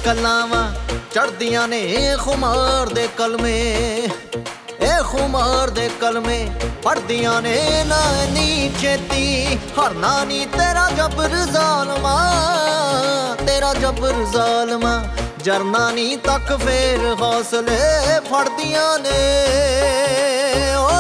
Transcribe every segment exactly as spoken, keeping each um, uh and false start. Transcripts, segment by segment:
कलावां चढ़दियां ने खुमार दे कलमे, ए खुमार दे कलमे पढ़दियां ने ना नी चेती। हरना नी तेरा जबर ज़ालमा, तेरा जबर ज़ालमा जरना नी तक फेर हौसले फड़दियां ने। ओ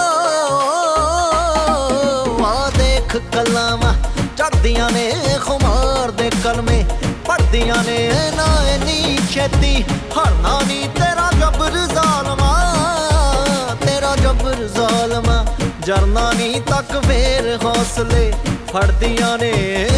आ देख कलावां चढ़दियां ने खुमार दे कलमे पढ़दियां ने ना नी छेती। हरना नी तेरा जबर ज़ालमा, तेरा जबर ज़ालमा जरना नी तक फेर हौसले फड़दियां ने।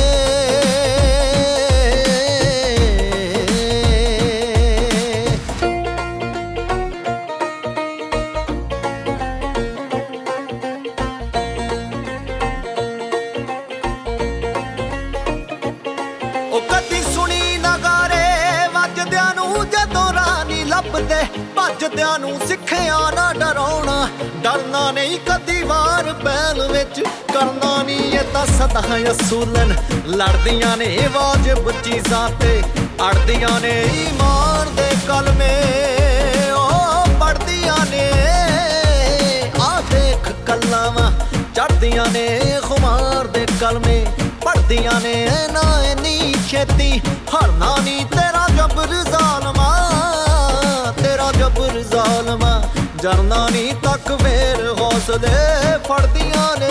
भजदियां नूं सिखिया ना डराउणा, डरना नहीं कदी वार बैल विच करना नी ये तां सदा असूलन। लड़दियां ने वाजिब चीज़ां ते अड़दियां ने ईमान दे कलमे, ओ पढ़दियां ने आ देख कलावां चढ़दियां ने खुमार दे कलमे पढ़दियां ने ना नी छेती। हरना नी तेरा जबर ज़ालमा, तेरा जबर ज़ालमा जरना नी तक फेर हौसले फड़दियां ने।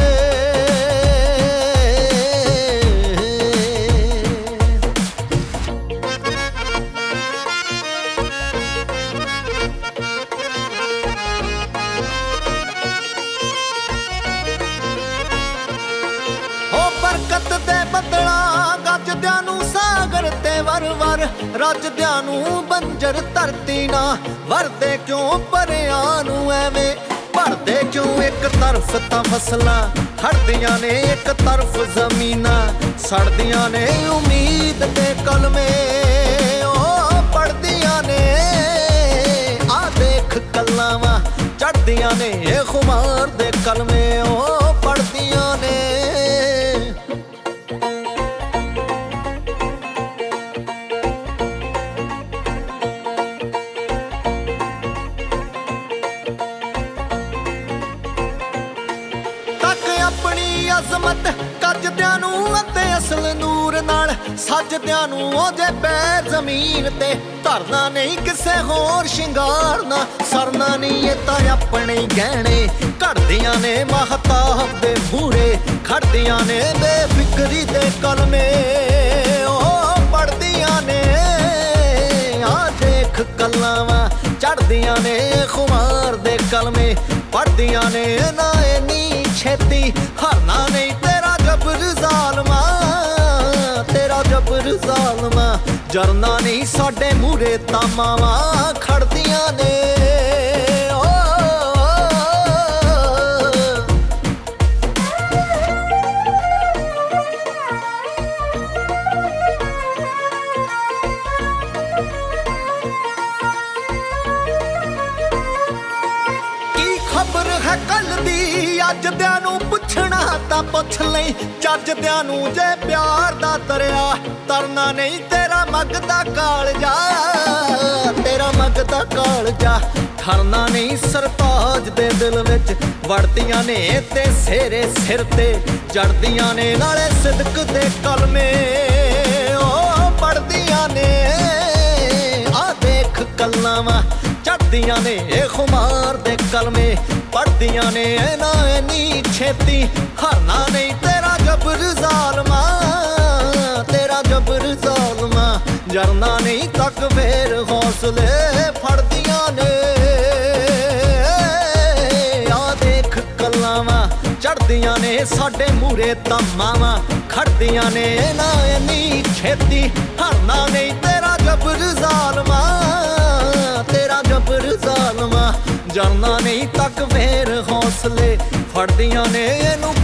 ओ बरकत दे बदला गजदियां नूं सागर ते वर वर रजदियां नूं बंजर धरती ना वरदे क्यों परियां नूं एवें भरदे क्यों एक तरफ तां फसलां हटदियां ने एक तरफ जमीनां सड़दियां ने उम्मीद दे कलमे, ओ पढ़दियां ने आ देख कलावां चढ़दियां ने खुमार दे कलमे, ओ पढ़दियां ने। अपनी अजमत कजदियां नूं अते असल नूर नाल सजदियां नूं ओदे पैर जमीन ते धरना नहीं किसे होर शिंगारना। सरना नहीं ये तां अपने गहने घड़दियां ने महताब दे मूरे खड़दियां ने बेफिक्री दे कलमे, ओ पढ़दियां ने आ देख कलावां चढ़दियां ने खुमार दे कलमे पढ़दियां ने ना नी छेती। हरना नहीं तेरा जबर ज़ालमा, तेरा जबर ज़ालमा जरना नहीं साडे मूरे तां मावां खड़दियां ने। खबर है कल दी अजदियां नूं पुछना तां पुछ लई जजदियां नूं जे प्यार दा दरिया तरना नहीं तेरा मगदा कालजा, तेरा मगदा कालजा ठरना नहीं सरताज दे दिल विच वड़दियां ने ते सेरे सिर ते जड़दियां ने नाले सिदक दे कलमे, ओ पढ़दियां ने आ देख कलावां चढ़दियां ने खुमार दे कलमे पढ़दियां ने ना नी छेती। हरना नहीं तेरा जबर ज़ालमा, तेरा जबर ज़ालमा जरना नहीं तक फेर हौसले फड़दियां ने। आ देख कलावां चढ़दियां ने साडे मूरे तां मावां खड़दियां ने ना नी छेती। हरना नहीं तेरा जबर ज़ालमा, तेरा जबर ज़ालमा जरना नहीं तक फेर हौसले फड़दियां ने।